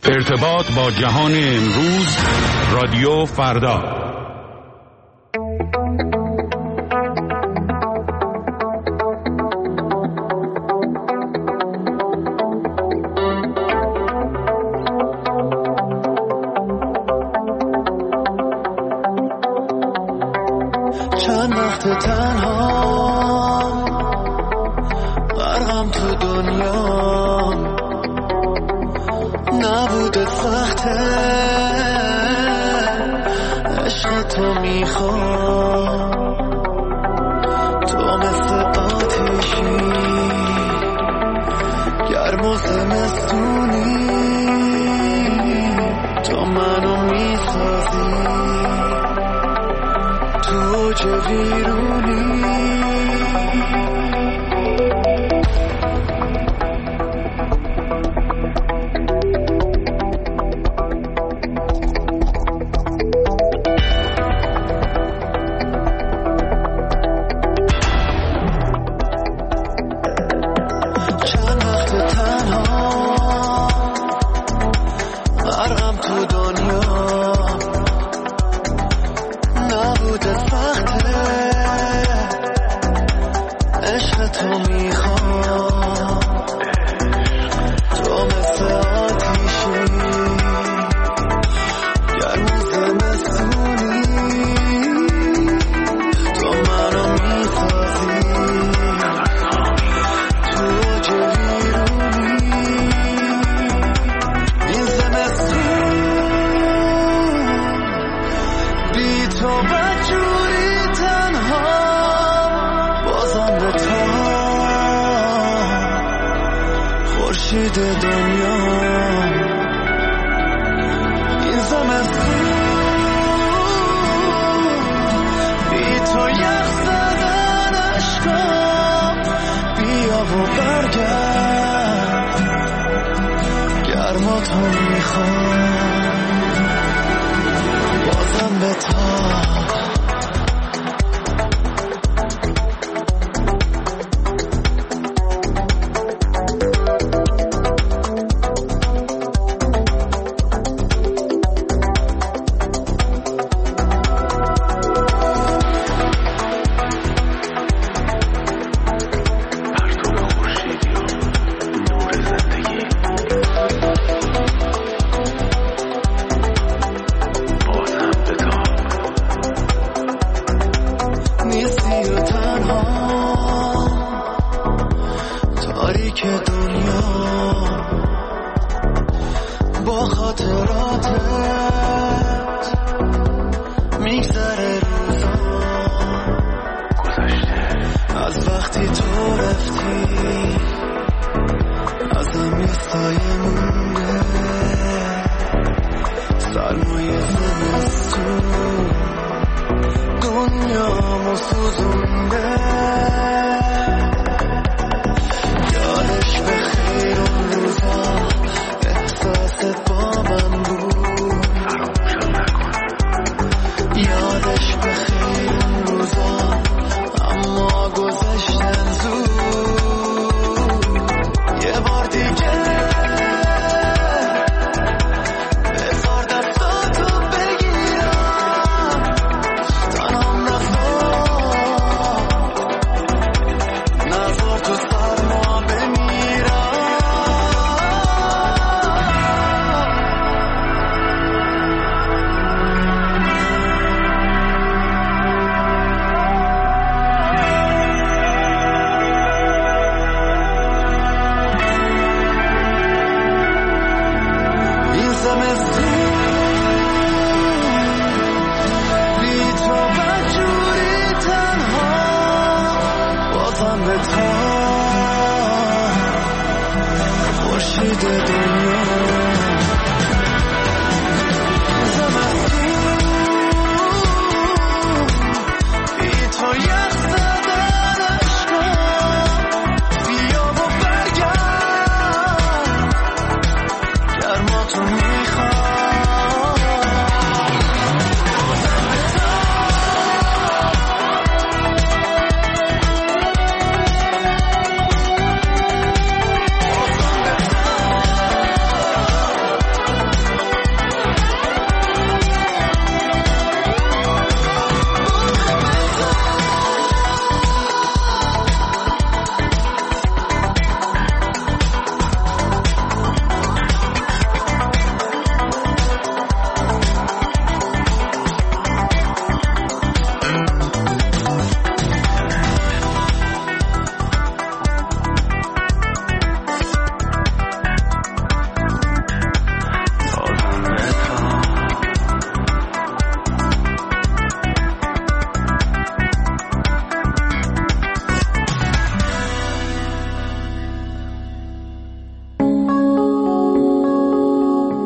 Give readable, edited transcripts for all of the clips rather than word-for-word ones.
ارتباط با جهان امروز، رادیو فردا. چند وقت تنها غرقم تو دنیا، نبوده سخته عشق تو میخوام، تو مثل آتیشی گرم و زمستونی، تو منو میسازی تو اوج ویرونی.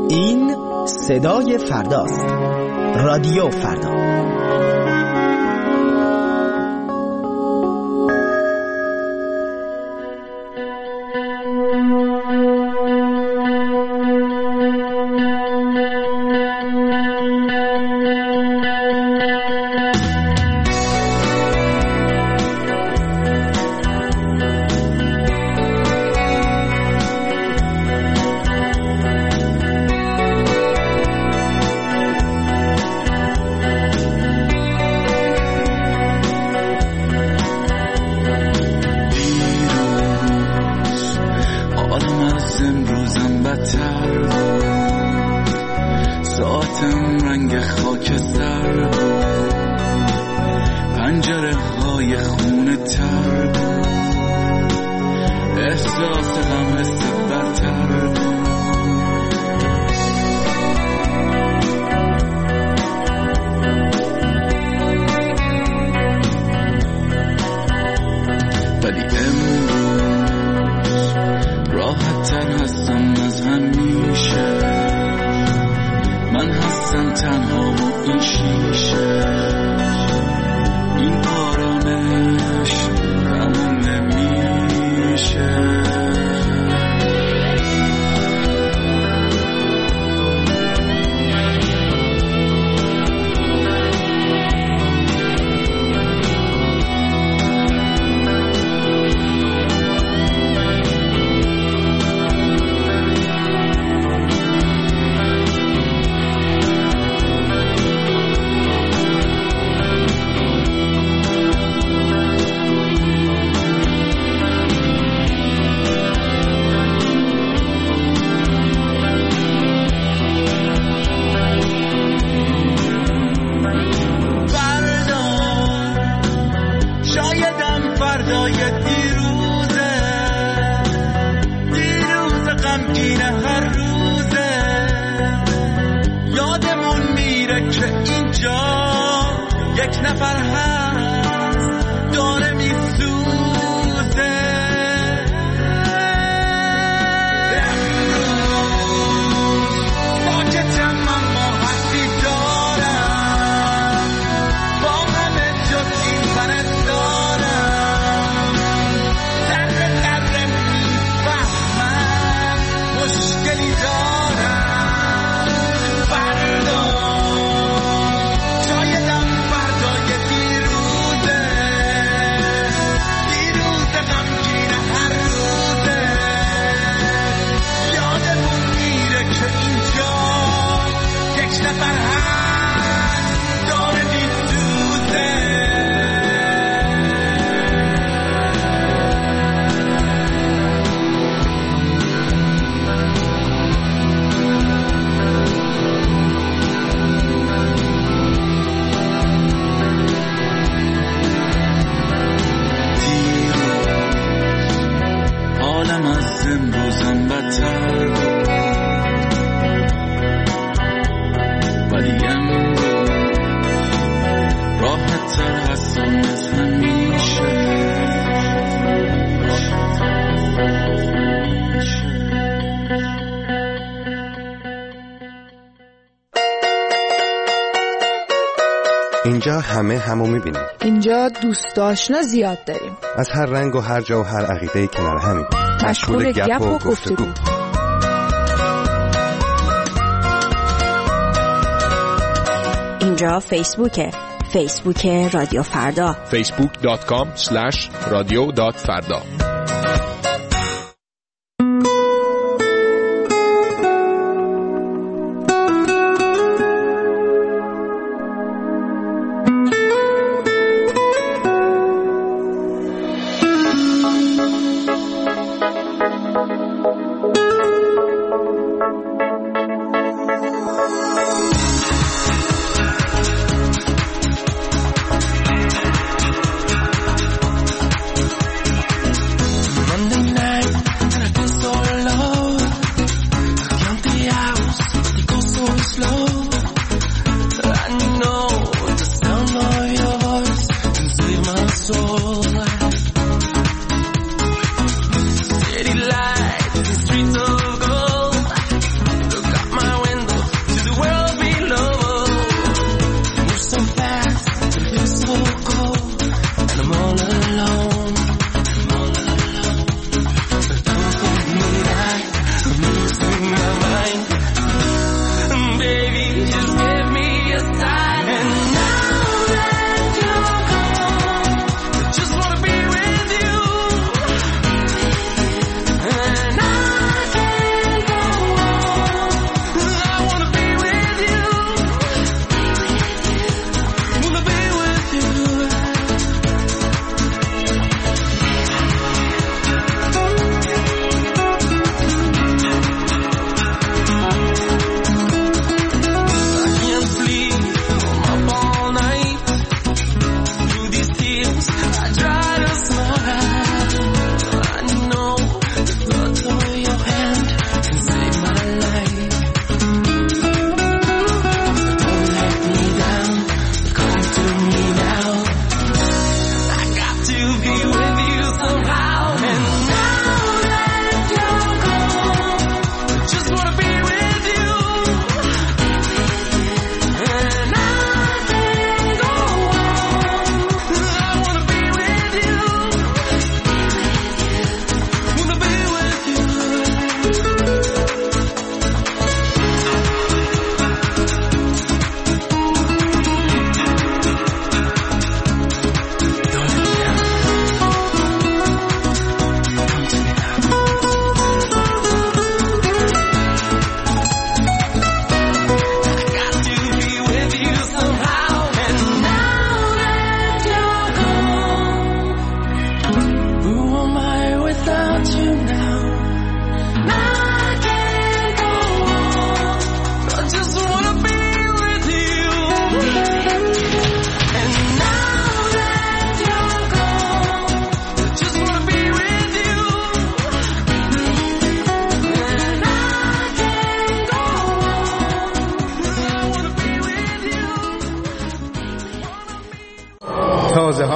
این صدای فرداست. رادیو فردا. اینجا همو میبینیم. اینجا دوست آشنا زیاد داریم. از هر رنگ و هر جا و هر عقیده کنار همیم. مشغول گپ و گفتگو. اینجا فیسبوک رادیو فردا. facebook.com/radio.farda.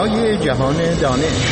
صدای جهان دانش.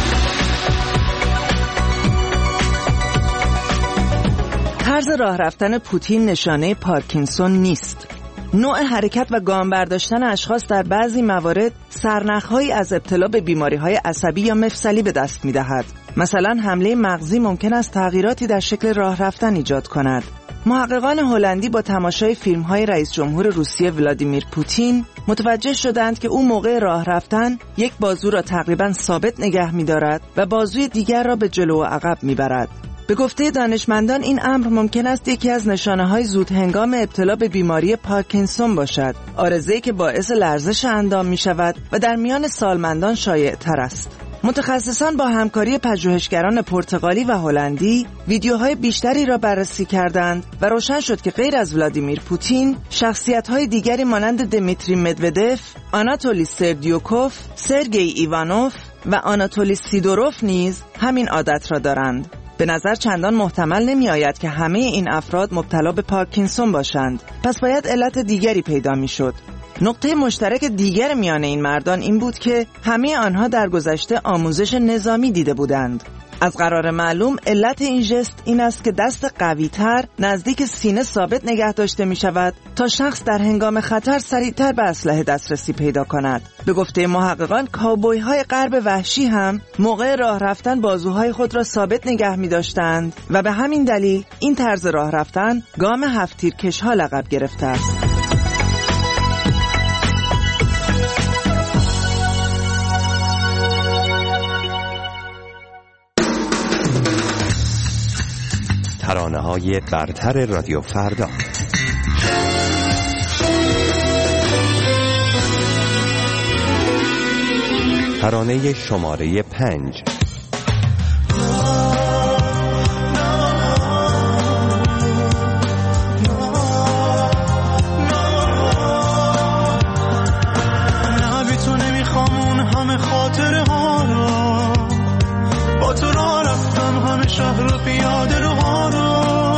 طرز راه رفتن پوتین نشانه پارکینسون نیست. نوع حرکت و گام برداشتن اشخاص در بعضی موارد سرنخ‌هایی از ابتلا به بیماری‌های عصبی یا مفصلی به دست می‌دهد. مثلا حمله مغزی ممکن است تغییراتی در شکل راه رفتن ایجاد کند. محققان هلندی با تماشای فیلم‌های رئیس جمهور روسیه ولادیمیر پوتین متوجه شدند که او موقع راه رفتن یک بازو را تقریباً ثابت نگه می‌دارد و بازوی دیگر را به جلو و عقب می‌برد. به گفته دانشمندان این امر ممکن است یکی از نشانه‌های زود هنگام ابتلا به بیماری پارکینسون باشد، عارضه‌ای که باعث لرزش اندام می‌شود و در میان سالمندان شایع‌تر است. متخصصان با همکاری پژوهشگران پرتغالی و هلندی ویدیوهای بیشتری را بررسی کردند و روشن شد که غیر از ولادیمیر پوتین، شخصیت‌های دیگری مانند دمیتری مدودف، آناتولی سردیوکوف، سرگئی ایوانوف و آناتولی سیدوروف نیز همین عادت را دارند. به نظر چندان محتمل نمی آید که همه این افراد مبتلا به پارکینسون باشند، پس باید علت دیگری پیدا می شد. نقطه مشترک دیگر میان این مردان این بود که همه آنها در گذشته آموزش نظامی دیده بودند. از قرار معلوم علت این ژست این است که دست قوی‌تر نزدیک سینه ثابت نگه داشته می شود تا شخص در هنگام خطر سریعتر به اسلحه دسترسی پیدا کند. به گفته محققان کاوبوی‌های غرب وحشی هم موقع راه رفتن بازوهای خود را ثابت نگه می داشتند و به همین دلیل این طرز راه رفتن گام هفت تیرکش‌ها لقب گرفته است. ترانه‌های برتر رادیو فردا. ترانه شماره 5. نه تو نمیخوام اون همه خاطره ها رو، با تو راه رفتم همه شهر رو پیاده رو ها رو.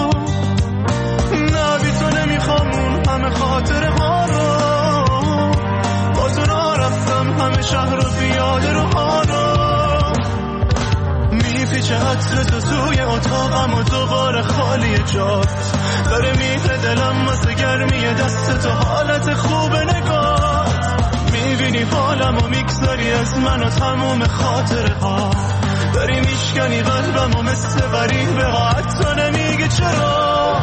نه بی تو نمیخوام اون همه خاطره ها رو، با تو راه رفتم همه شهر رو پیاده رو ها رو. میپیچه عطر تو توی اتاقم و دوباره خالی جات، داره میره دلم واسه گرمی دست تو، حالت خوب نگاه. میبینی حالم و میگذاری از من و تموم خاطره ها، داری میشکنی قلبم و مثل غریبه ها، حتی نمیگی چرا.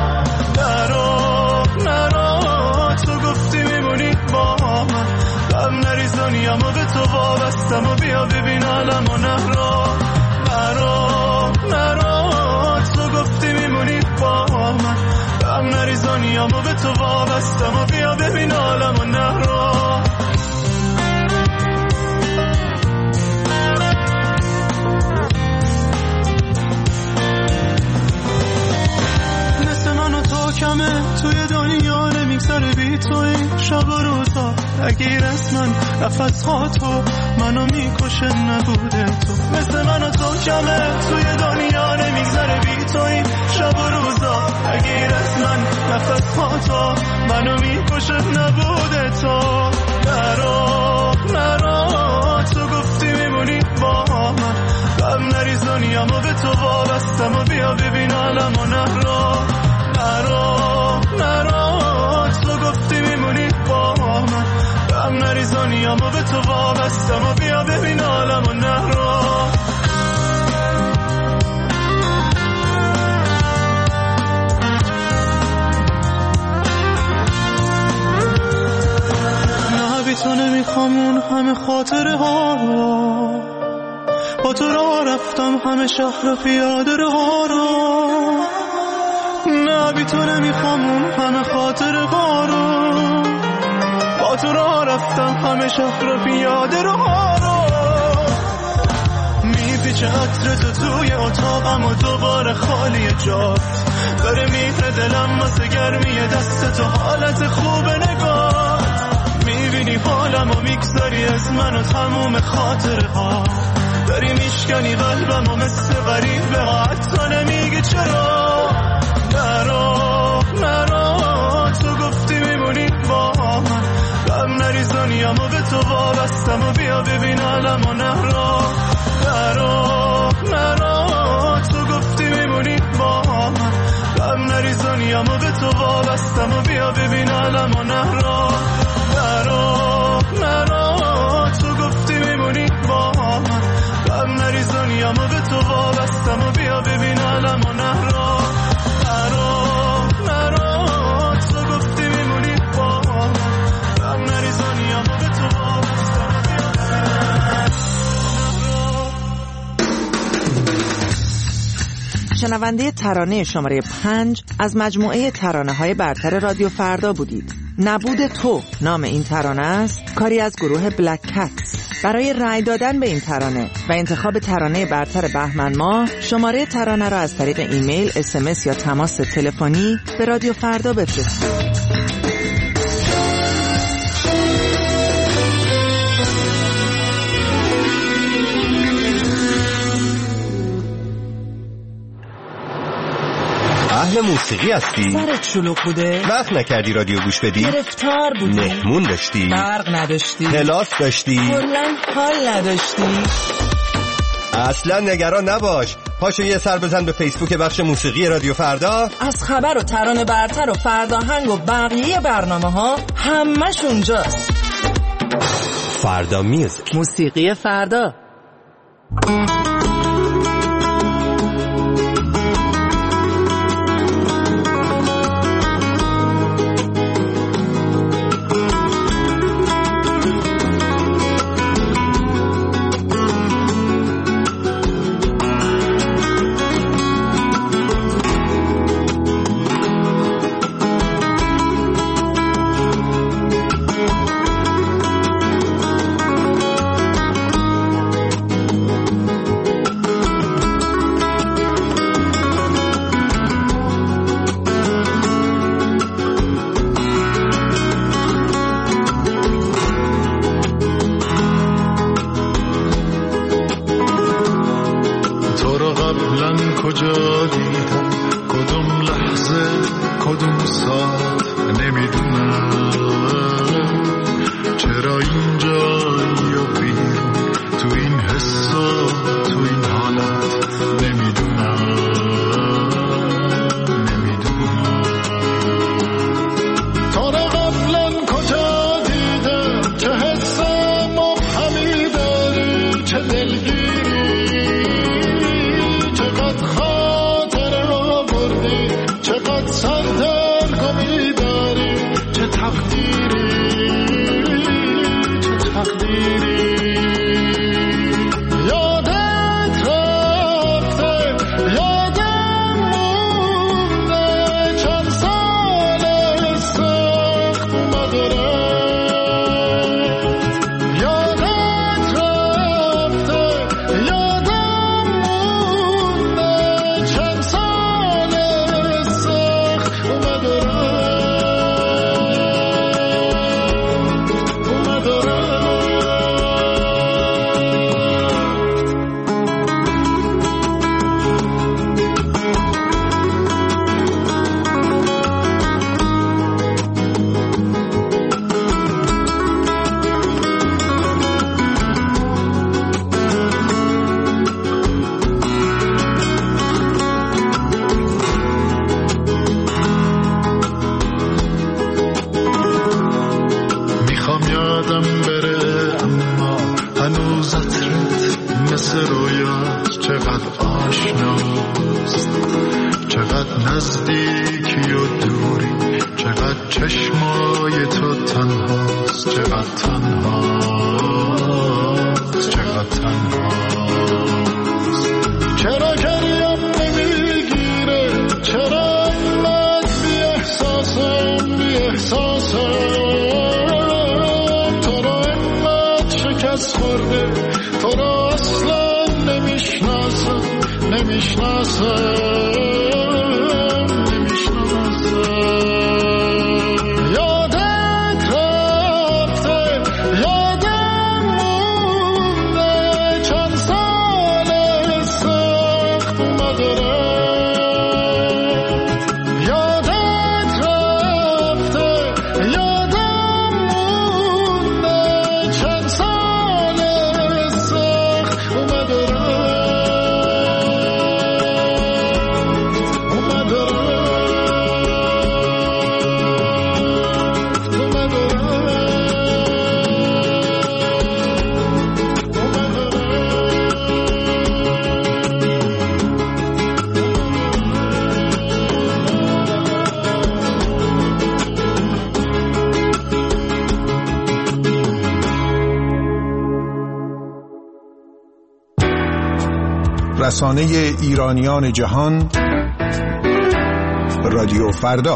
نرو تو گفتی میمونی با من، غم نریز دنیامو به تو وابستم و بیا ببین عالم و نرو تو گفتی میمونی با من، غم نریز دنیامو به تو وابستم و بیا ببین عالم و نرو. کمه توی دنیا نمیگذره بی تو این شب و روزا، اگه از من نفس ها تو منو میکشه نبوده تو. مثل من و تو کمه توی دنیا نمیگذره بی تو این شب و روزا، اگه از من نفس ها تو منو میکشه نبوده تو. نرو تو گفتی میمونی با من، غم نریز دنیامو به تو وابستم و بیا ببین عالم و نرو تو گفتی میمونی با من، غم نریز دنیامو به تو وابستم و بیا ببین عالم و نرو. نه بی تو نمیخوام اون همه خاطره ها رو، با تو راه رفتم همه شهر پیاده رو ها رو. نه بی تو نمیخوام اون همه خاطره ها رو، با تو راه رفتم همه شهر رو پیاده رو ها رو. میپیچه عطر تو توی اتاقم و دوباره خالی جات، داره میره دلم واسه گرمی دست تو، حالت خوب نگاه. میبینی حالم و میگذاری از من و تموم خاطره ها، داری میشکنی قلبم و مثل غریبه ها، حتی نمیگی چرا. نرو تو گفتی میمونی با من، غم نریز دنیامو به تو وابستم و بیا ببین عالم و دنیامو به تو وابستم و بیا ببین عالم و نهرا. نرا تو گفتی میمونی با من، غم نریز دنیامو به تو وابستم و بیا ببین عالم و نهرا. نرا تو گفتی میمونی با من، غم نریز دنیامو به تو وابستم و بیا ببین. شنونده ترانه شماره 5 از مجموعه ترانه‌های برتر رادیو فردا بودید. نبود تو نام این ترانه است، کاری از گروه بلک کتس. برای رأی دادن به این ترانه و انتخاب ترانه برتر بهمن ماه، شماره ترانه را از طریق ایمیل، SMS یا تماس تلفنی به رادیو فردا بفرستید. اهل موسیقی هستی؟ سرت شلوغ بوده؟ وقت نکردی رادیو گوش بدی؟ گرفتار بودی؟ مهمون داشتی؟ برق نداشتی؟ کلاس داشتی؟ کلاً حال نداشتی؟ اصلا نگران نباش، پاشو یه سر بزن به فیسبوک بخش موسیقی رادیو فردا. از خبر و ترانه برتر و فرداهنگ و بقیه برنامه‌ها همش اونجاست. فردا میوزیک، موسیقی فردا. کجا دیدم کدوم لحظه کدوم ساعت نمیدونم، چرا اینجایی و بیرون تو این حس و تو این حالت نمیدونم. تو را قبلا کجا دیدم، چه حس مبهمی داری، چه دلگیری، چقدر خاطر را بردی، چقدر سردرگمی داری، چه تقدیری، چه تقدیری. یادت رفته یادم مونده، چند سال سخت مدرد. یادت رفته یادم مونده، چند سال سخت مدرد. میخوام یادم بره اما هنوز عطرت مثل رویاست، چقدر آشناست، چقدر نزدیکی و دوری، چقدر چشمای تو تنهاست، چقدر تنهاست، چقدر تنهاست. چرا گریم نمیگیره، چرا اینقدر بی احساسم، بی احساسم. تو را اینقدر شکست خورده، تو را اصلا نمیشناسم، نمیشناسم. یادت رفته یادم مونده، چند سال سخت مدرد. یادت رفته یادم مونده، چند سال سخت مدرد. رسانه ایرانیان جهان، رادیو فردا.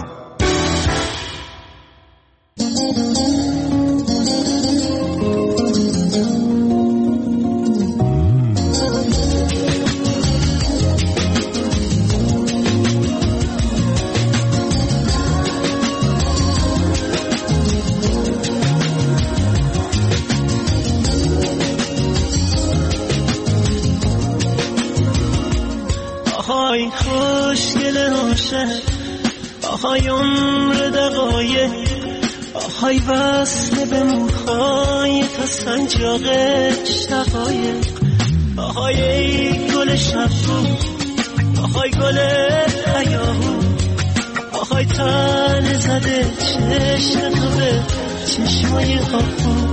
آهای خوشگل عاشق، آهای عمر دقایق، آهای وصل به موهای تا سنجاق شقایق، آهای ای گل شبو، آهای گل هیاهو، آهای تن زده چشم تو به چشمای خوابو.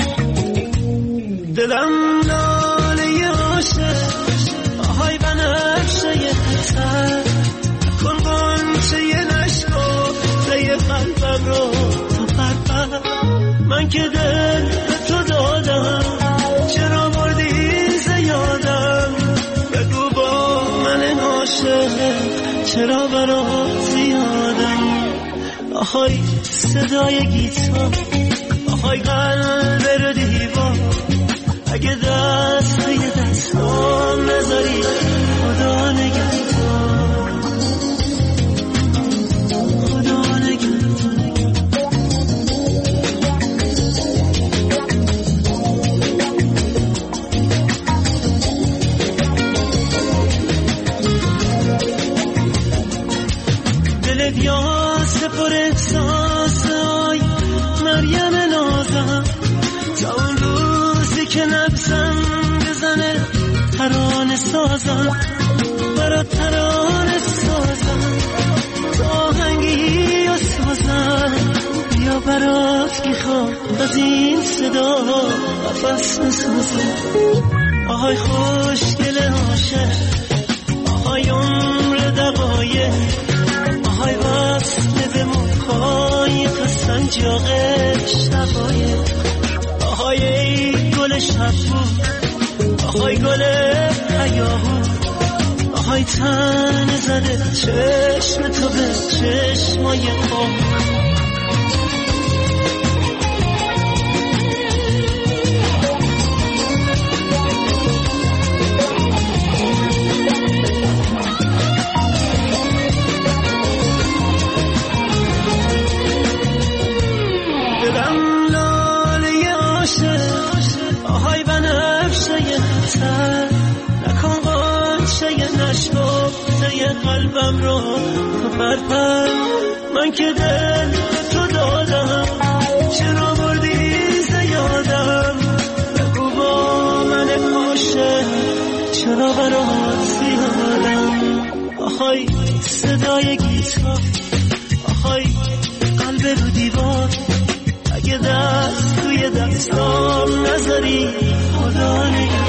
دلم لاله عاشق، آهای بنفشه تر کن قنچه نشکفته قلبم رو تو قلبم. من که دل به تو دادم، چرا بردی زیادم؟ بگو با من عاشق چرا برات زیادم؟ آهای صدای گیتار، آهای قلب رو دیوار، اگه دست به دستام نذاری خدا نگهدار، خدا نگهدار. دل دیاس پر احساس، آی مریم نازم، تا اون روزی که نبزم بزنه ترانه سازم، برات ترانه سازم، تو آهنگی و سازم، یا برات میخوام از این صدا قفس بسازم. آهای خوشگل عاشق، آهای عمر دقایق، آهای وصل به موهای تا سنجاق شقایق، آهای ای گل شبو، آهای گل هیاهو، آهای تن زده چشم تو به چشمای خواب. دلم لاله عاشق، آهای بنفشه تر نکن قنچه نشکفته قلبم رو تو پرپر. من که دل تو دادم، چرا بردی زیادم؟ بگو با من عاشق چرا برات زیادم؟ آهای صدای گیتار، آهای قلب رو دیوار، اگه دست توی دستام نذاری خدا نگهدار.